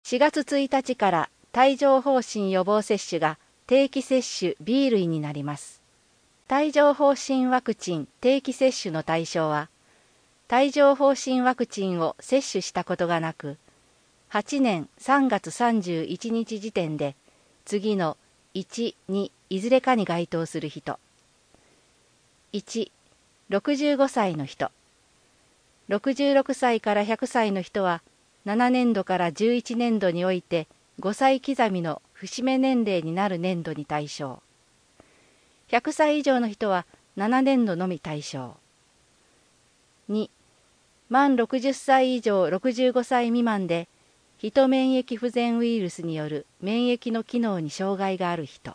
4月1日から帯状疱疹予防接種が定期接種 B 類になります。帯状疱疹ワクチン定期接種の対象は、帯状疱疹ワクチンを接種したことがなく、8年3月31日時点で次の1、2いずれかに該当する人。1、65歳の人。66歳から100歳の人は7年度から11年度において5歳刻みの節目年齢になる年度に対象。100歳以上の人は7年度のみ対象。2、満60歳以上65歳未満で、ヒト免疫不全ウイルスによる免疫の機能に障害がある人。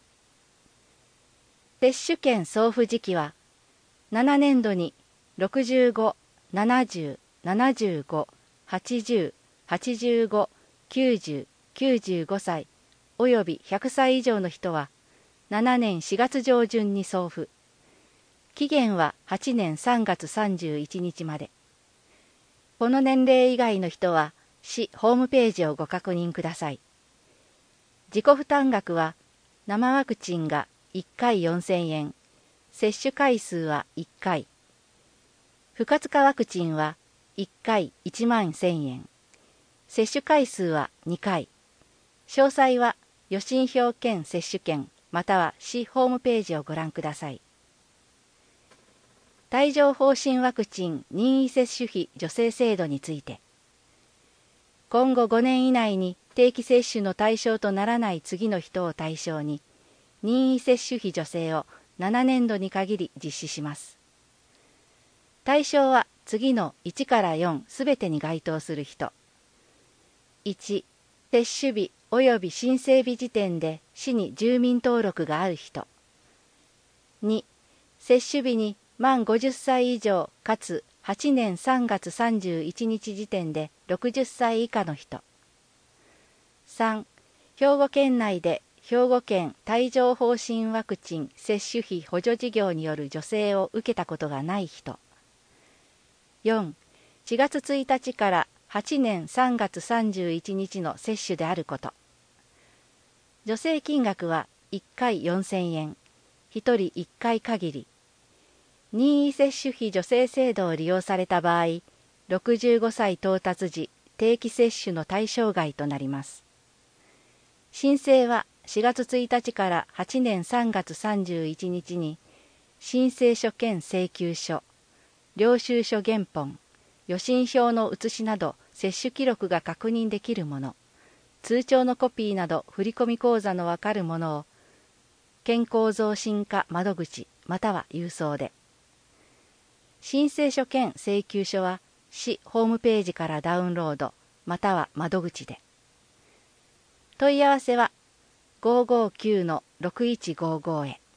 接種券送付時期は、7年度に65、70、75、80、85、90、95歳および100歳以上の人は7年4月上旬に送付。期限は8年3月31日まで。この年齢以外の人は市ホームページをご確認ください。自己負担額は生ワクチンが1回4000円、接種回数は1回。不活化ワクチンは1回1万1000円。接種回数は2回。詳細は予診票兼接種券または市ホームページをご覧ください。帯状疱疹ワクチン任意接種費助成制度について、今後5年以内に定期接種の対象とならない次の人を対象に、任意接種費助成を7年度に限り実施します。対象は次の1から4すべてに該当する人。1、接種日及び申請日時点で市に住民登録がある人。2、接種日に満50歳以上かつ8年3月31日時点で60歳以下の人。3、兵庫県内で兵庫県帯状疱疹ワクチン接種費補助事業による助成を受けたことがない人。4、4月1日から8年3月31日の接種であること。助成金額は1回4000円、1人1回限り。任意接種費助成制度を利用された場合、65歳到達時、定期接種の対象外となります。申請は4月1日から8年3月31日に、申請書兼請求書、領収書原本、予診票の写しなど接種記録が確認できるもの、通帳のコピーなど振込口座のわかるものを、健康増進課窓口または郵送で。申請書兼請求書は市ホームページからダウンロードまたは窓口で。問い合わせは559-6155へ。